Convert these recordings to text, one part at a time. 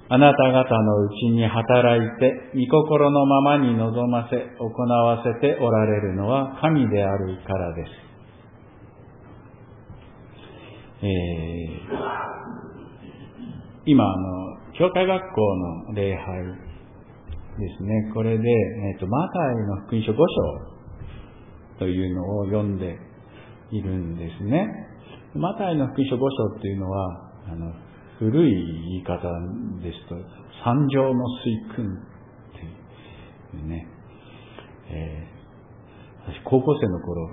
あなた方のうちに働いて、御心のままに望ませ、行わせておられるのは神であるからです。今、教会学校の礼拝ですね。これで、マタイの福音書5章というのを読んでいるんですね。マタイの福音書5章っていうのは、古い言い方ですと、三条の水訓っていうね、私高校生の頃、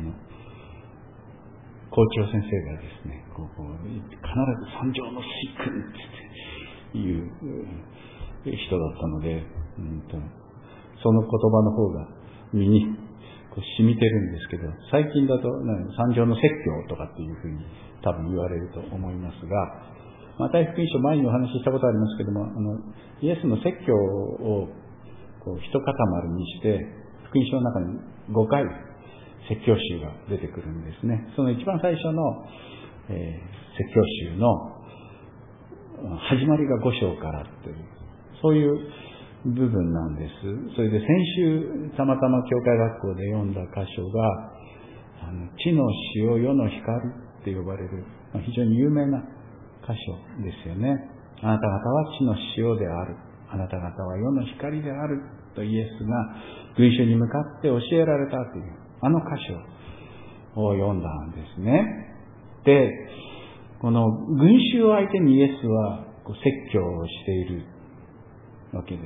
校長先生がですね、必ず三条の水訓っていう人だったので、その言葉の方が身に染みてるんですけど、最近だと三条の説教とかっていうふうに多分言われると思いますが、マタイ福音書前にお話ししたことありますけども、イエスの説教を一塊にして、福音書の中に5回説教集が出てくるんですね。その一番最初の、説教集の始まりが5章からという、そういう部分なんです。それで先週たまたま教会学校で読んだ箇所が、地の塩世の光って呼ばれる、非常に有名な箇所ですよね。あなた方は地の塩である。あなた方は世の光であるとイエスが群衆に向かって教えられたという、あの箇所を読んだんですね。で、この群衆を相手にイエスは説教をしているわけです。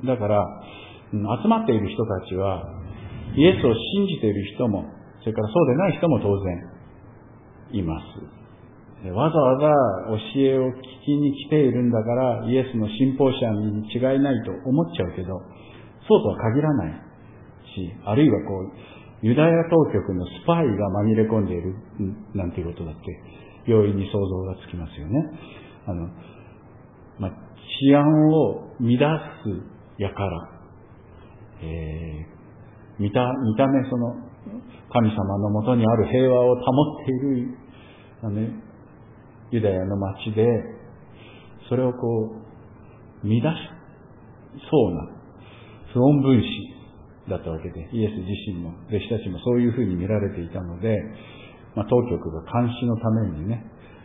だから、集まっている人たちは、イエスを信じている人も、それからそうでない人も当然います。わざわざ教えを聞きに来ているんだから、イエスの信奉者に違いないと思っちゃうけど、そうとは限らないし、あるいはユダヤ当局のスパイが紛れ込んでいるなんていうことだって容易に想像がつきますよね。治安を乱す輩、見た目その神様のもとにある平和を保っているユダヤの町で、それを乱しそうな不穏分子だったわけで、イエス自身も弟子たちもそういうふうに見られていたので、当局が監視のためにね、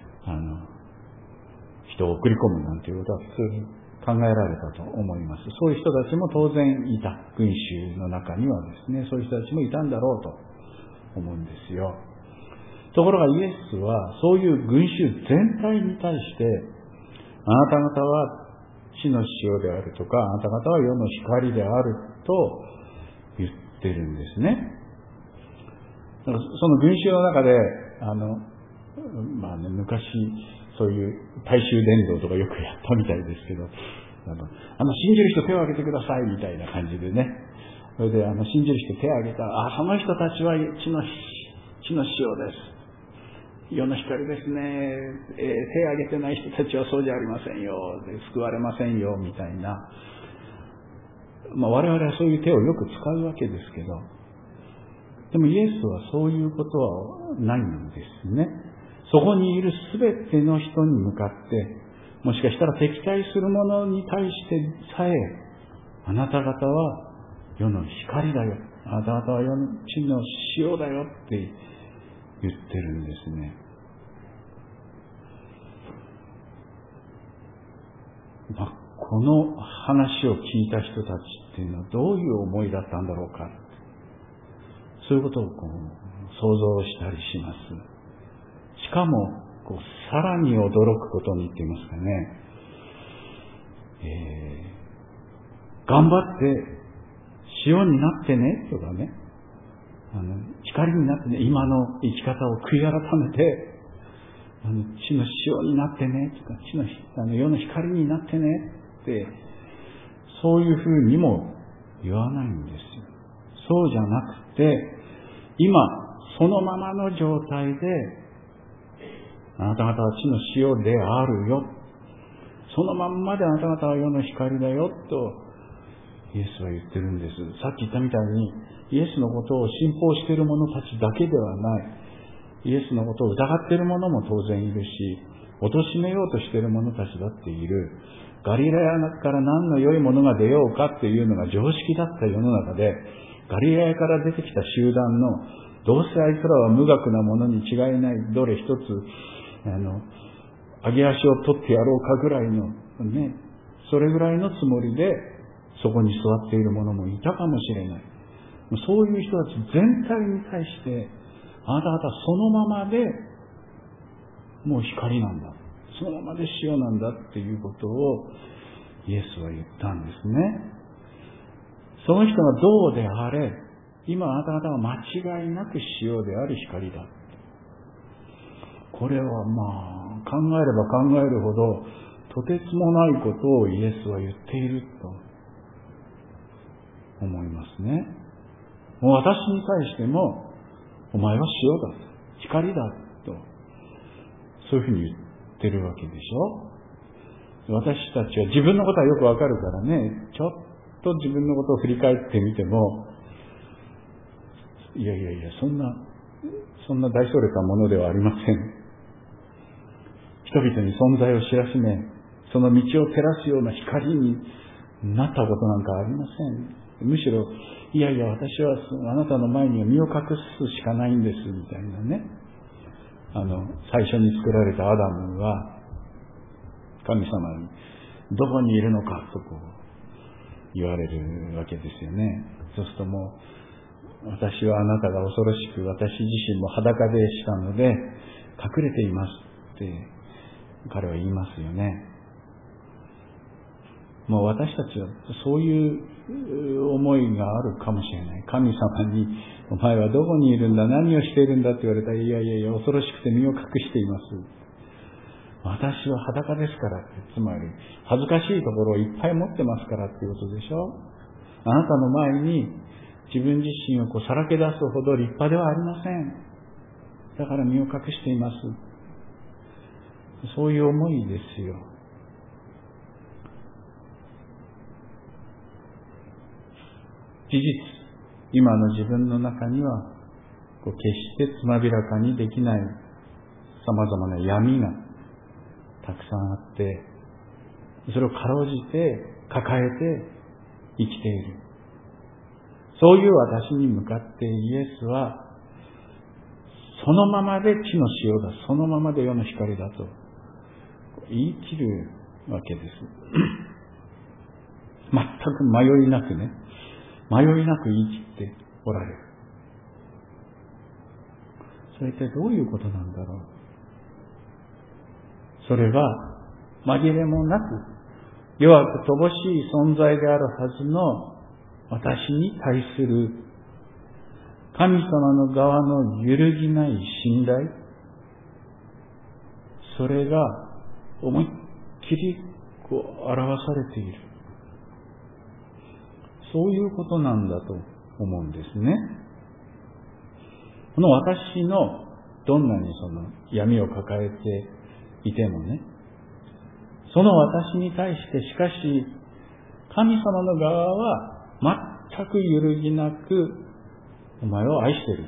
人を送り込むなんていうことは普通に考えられたと思います。そういう人たちも当然いた。群衆の中にはですね、そういう人たちもいたんだろうと思うんですよ。ところがイエスはそういう群衆全体に対して、あなた方は地の塩であるとか、あなた方は世の光であると言ってるんですね。その群衆の中で、昔そういう大衆伝道とかよくやったみたいですけど、信じる人手を挙げてくださいみたいな感じでね。それで信じる人手を挙げたら、その人たちは地の塩です。世の光ですね。手を挙げてない人たちはそうじゃありませんよ。救われませんよみたいな。我々はそういう手をよく使うわけですけど、でもイエスはそういうことはないんですね。そこにいるすべての人に向かって、もしかしたら敵対する者に対してさえ、あなた方は世の光だよ。あなた方は世の地の塩だよって言ってるんですね。この話を聞いた人たちっていうのはどういう思いだったんだろうか。そういうことを想像したりします。しかもさらに驚くことにって言いますかね、頑張って塩になってねとかね、光になってね、今の生き方を悔い改めて地の塩になってねとか、世の光になってねって、そういうふうにも言わないんですよ。そうじゃなくて、今そのままの状態で、あなた方は地の塩であるよ、そのまんまであなた方は世の光だよとイエスは言ってるんです。さっき言ったみたいに、イエスのことを信奉している者たちだけではない、イエスのことを疑っている者も当然いるし、 貶めようとしている者たちだっている。ガリラヤから何の良いものが出ようかっていうのが常識だった世の中で、ガリラヤから出てきた集団の、どうせあいつらは無学なものに違いない、どれ一つ、上げ足を取ってやろうかぐらいの、ね、それぐらいのつもりで、そこに座っている者もいたかもしれない。そういう人たち全体に対して、あなた方そのままで、もう光なんだ。そのままで塩なんだっていうことをイエスは言ったんですね。その人がどうであれ、今あなた方は間違いなく塩であり光だ。これは考えれば考えるほどとてつもないことをイエスは言っていると思いますね。もう私に対しても、お前は塩だ、光だと、そういうふうに言ってるわけでしょ。私たちは自分のことはよくわかるからね、ちょっと自分のことを振り返ってみても、いや、そんな大それたものではありません。人々に存在を知らしめ、その道を照らすような光になったことなんかありません。むしろ、いや私はあなたの前には身を隠すしかないんですみたいなね。最初に作られたアダムは神様にどこにいるのかと言われるわけですよね。そうするともう、私はあなたが恐ろしく、私自身も裸でしたので隠れていますって彼は言いますよね。もう私たちはそういう思いがあるかもしれない。神様に、お前はどこにいるんだ、何をしているんだって言われたら、いや恐ろしくて身を隠しています。私は裸ですからって、つまり恥ずかしいところをいっぱい持ってますからっていうことでしょ。あなたの前に自分自身をさらけ出すほど立派ではありません。だから身を隠しています。そういう思いですよ。事実、今の自分の中には決してつまびらかにできない様々な闇がたくさんあって、それをかろうじて抱えて生きている。そういう私に向かってイエスは、そのままで地の塩だ、そのままで世の光だと言い切るわけです。全く迷いなく言い切っておられる。それってどういうことなんだろう。それは紛れもなく弱く乏しい存在であるはずの私に対する神様の側の揺るぎない信頼、それが思いっきり表されている。そういうことなんだと思うんですね。この私のどんなにその闇を抱えていてもね、その私に対してしかし神様の側は全く揺るぎなくお前を愛している。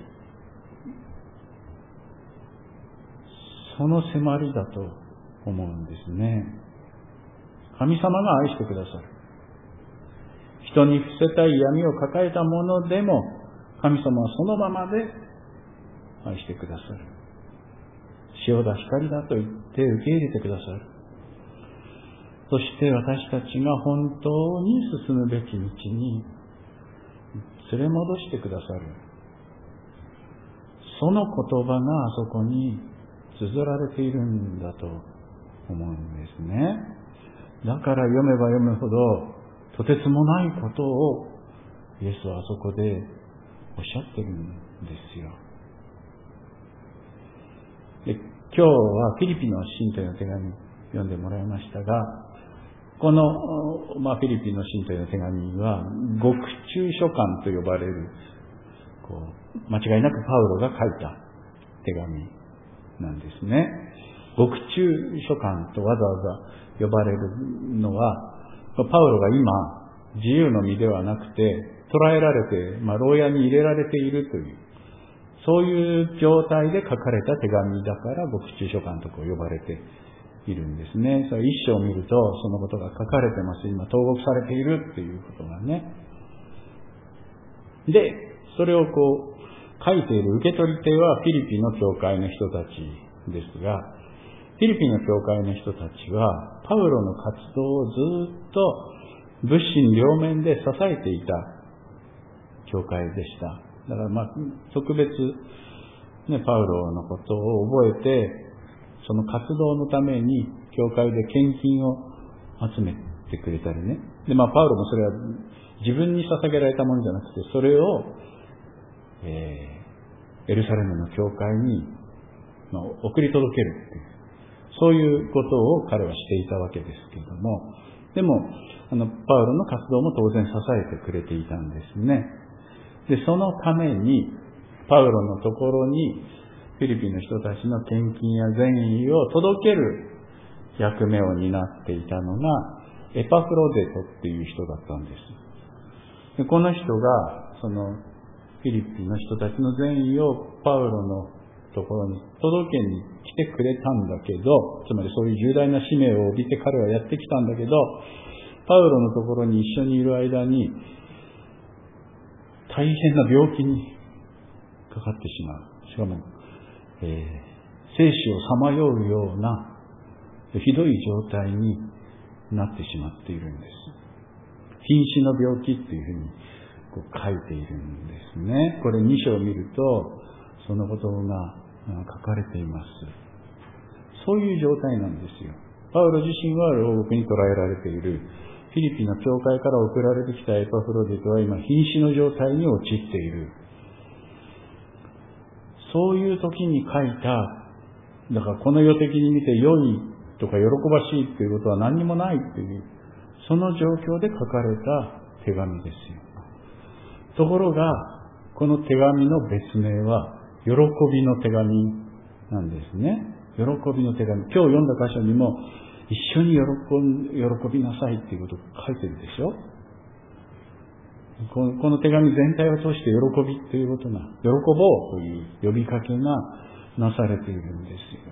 その迫りだと思うんですね。神様が愛してくださる。人に伏せたい闇を抱えたものでも神様はそのままで愛してくださる。塩だ光だと言って受け入れてくださる。そして私たちが本当に進むべき道に連れ戻してくださる。その言葉があそこに綴られているんだと思うんですね。だから読めば読むほどとてつもないことをイエスはあそこでおっしゃってるんですよ。で、今日はフィリピの信徒への手紙読んでもらいましたが、この、フィリピの信徒への手紙は獄中書簡と呼ばれる、間違いなくパウロが書いた手紙なんですね。獄中書簡とわざわざ呼ばれるのは、パウロが今自由の身ではなくて捕らえられて、牢屋に入れられているという、そういう状態で書かれた手紙だから獄中書簡と呼ばれているんですね。それ一章を見るとそのことが書かれてます。今投獄されているっていうことがね。で、それを書いている受け取り手はフィリピンの教会の人たちですが、フィリピンの教会の人たちはパウロの活動をずっと物心両面で支えていた教会でした。だから特別ね、パウロのことを覚えて、その活動のために教会で献金を集めてくれたりね。で、パウロもそれは自分に捧げられたものじゃなくて、それを、エルサレムの教会に、送り届けるっていう、そういうことを彼はしていたわけですけれども、でも、パウロの活動も当然支えてくれていたんですね。で、そのために、パウロのところに、フィリピンの人たちの献金や善意を届ける役目を担っていたのが、エパフロデトっていう人だったんです。で、この人が、その、フィリピンの人たちの善意をパウロのところに届けに来てくれたんだけど、つまりそういう重大な使命を帯びて彼はやってきたんだけど、パウロのところに一緒にいる間に、大変な病気にかかってしまう。しかも、生死をさまようようなひどい状態になってしまっているんです。瀕死の病気っていうふうに書いているんですね。これ2章を見るとそのことが書かれています。そういう状態なんですよ。パウロ自身は牢獄に捕らえられている。フィリピンの教会から送られてきたエパフロディトは今瀕死の状態に陥っている。そういう時に書いた、だからこの世的に見て良いとか喜ばしいということは何にもないという、その状況で書かれた手紙ですよ。ところが、この手紙の別名は、喜びの手紙なんですね。喜びの手紙。今日読んだ箇所にも、一緒に喜びなさいっていうことを書いてるでしょ。この手紙全体を通して喜びということが、喜ぼうという呼びかけがなされているんですよ。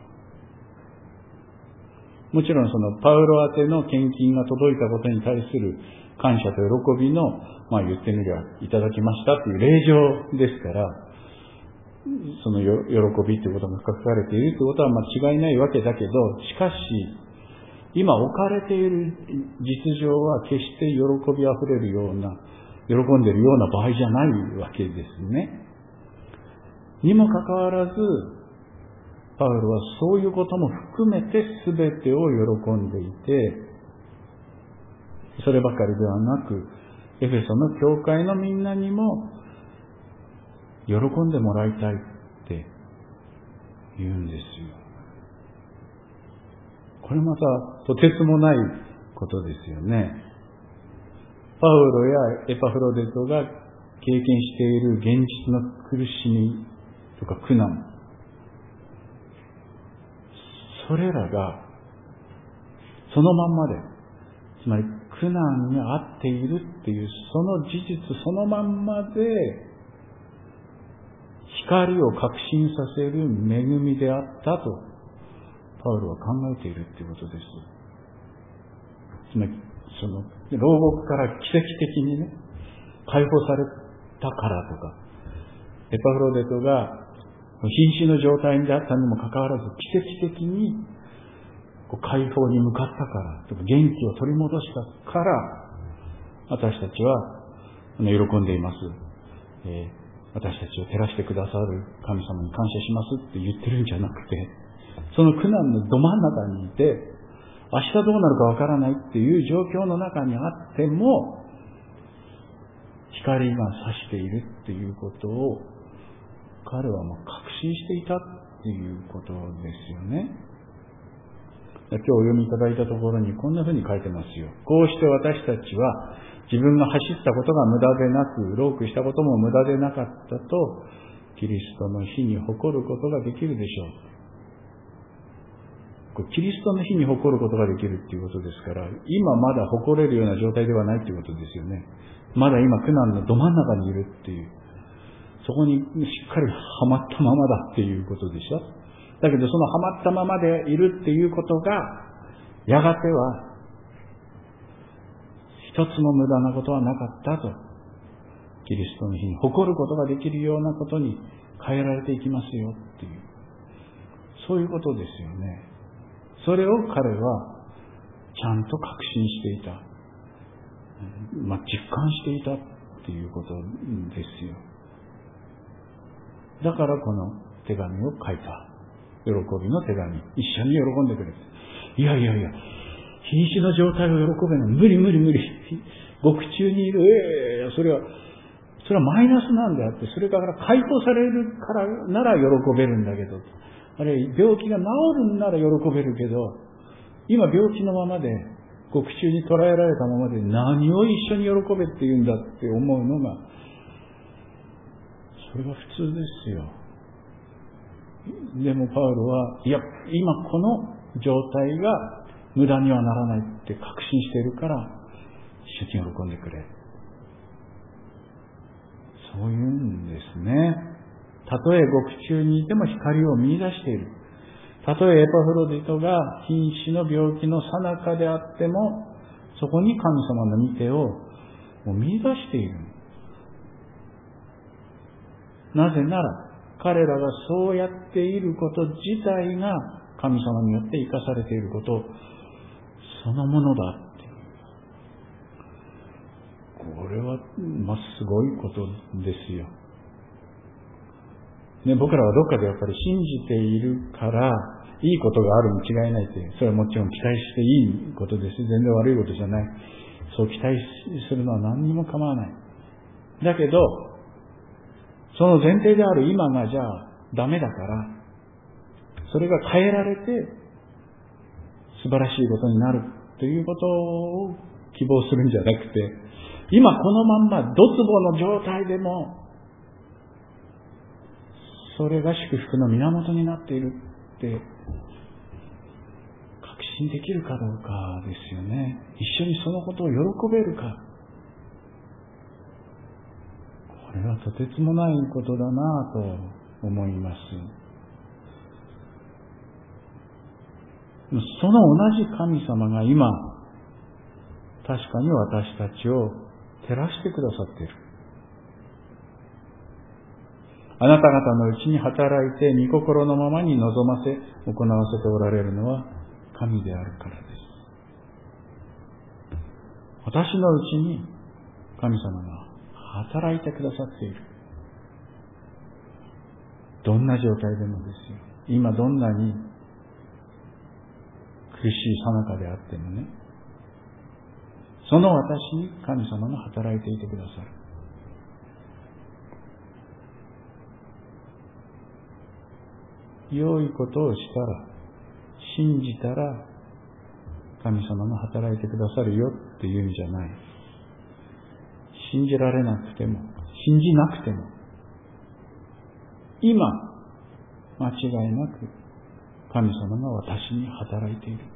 もちろんそのパウロ宛ての献金が届いたことに対する感謝と喜びの、言ってみればいただきましたという礼状ですから、その喜びということが書かれているということは違いないわけだけど、しかし、今置かれている実情は決して喜びあふれるような、喜んでいるような場合じゃないわけですね。にもかかわらず、パウロはそういうことも含めて全てを喜んでいて、そればかりではなく、エフェソの教会のみんなにも喜んでもらいたいって言うんですよ。これまたとてつもないことですよね。パウロやエパフロデトが経験している現実の苦しみとか苦難、それらがそのまんまで、つまり苦難に遭っているっていうその事実そのまんまで光を確信させる恵みであったとパウロは考えているっていうことです。つまりその牢獄から奇跡的にね解放されたからとか、エパフロデトが瀕死の状態であったにもかかわらず奇跡的に解放に向かったからとか、元気を取り戻したから私たちは喜んでいます、私たちを照らしてくださる神様に感謝しますって言ってるんじゃなくて、その苦難のど真ん中にいて明日どうなるかわからないっていう状況の中にあっても光が差しているっていうことを彼は確信していたっていうことですよね。今日お読みいただいたところにこんな風に書いてますよ。こうして私たちは自分が走ったことが無駄でなく、労苦したことも無駄でなかったとキリストの日に誇ることができるでしょう。キリストの日に誇ることができるっていうことですから、今まだ誇れるような状態ではないっていうことですよね。まだ今苦難のど真ん中にいるっていう、そこにしっかりはまったままだっていうことでしょ。 だけどそのはまったままでいるっていうことが、やがては一つも無駄なことはなかったと、キリストの日に誇ることができるようなことに変えられていきますよっていう、そういうことですよね。それを彼はちゃんと確信していた、実感していたっていうことですよ。だからこの手紙を書いた。喜びの手紙。一緒に喜んでくれて。いや、瀕死の状態を喜べない。無理。獄中にいる。それはマイナスなんであって、それから解放されるからなら喜べるんだけど、あれ病気が治るなら喜べるけど、今病気のままで、獄中に捕らえられたままで何を一緒に喜べって言うんだって思うのが、それが普通ですよ。でもパウロは、いや、今この状態が無駄にはならないって確信しているから、一緒に喜んでくれ。そういうんですね。たとえ獄中にいても光を見出している。たとえエパフロディトが瀕死の病気の最中であっても、そこに神様の御手を見出している。なぜなら、彼らがそうやっていること自体が神様によって生かされていることそのものだっていう。これは、すごいことですよ。ね、僕らはどっかでやっぱり信じているから、いいことがあるに違いないって、それはもちろん期待していいことです。全然悪いことじゃない。そう期待するのは何にも構わない。だけど、その前提である今がじゃあダメだから、それが変えられて素晴らしいことになるということを希望するんじゃなくて、今このまんまドツボの状態でも、それが祝福の源になっているって確信できるかどうかですよね。一緒にそのことを喜べるか。これはとてつもないことだなと思います。その同じ神様が今、確かに私たちを照らしてくださっている。あなた方のうちに働いて御心のままに望ませ、行わせておられるのは神であるからです。私のうちに神様が働いてくださっている。どんな状態でもですよ。今どんなに苦しい最中であってもね、その私に神様が働いていてくださる。良いことをしたら、信じたら、神様が働いてくださるよっていうんじゃない。信じられなくても、信じなくても、今、間違いなく、神様が私に働いている。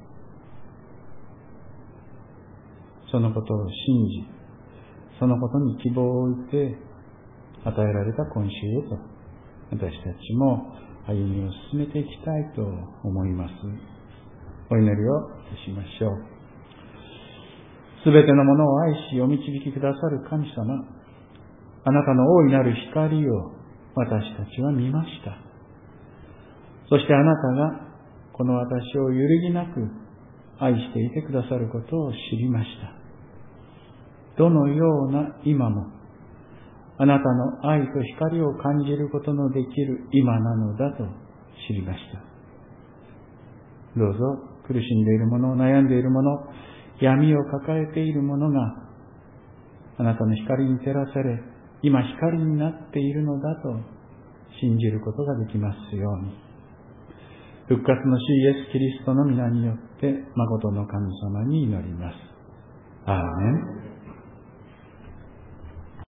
そのことを信じ、そのことに希望を置いて、与えられた今週へと、私たちも歩みを進めていきたいと思います。お祈りをしましょう。すべてのものを愛し、お導きくださる神様、あなたの大いなる光を私たちは見ました。そしてあなたがこの私を揺るぎなく愛していてくださることを知りました。どのような今も、あなたの愛と光を感じることのできる今なのだと知りました。どうぞ苦しんでいる者、悩んでいる者、闇を抱えている者があなたの光に照らされ、今光になっているのだと信じることができますように。復活の主イエス・キリストの皆によって誠の神様に祈ります。アーメン。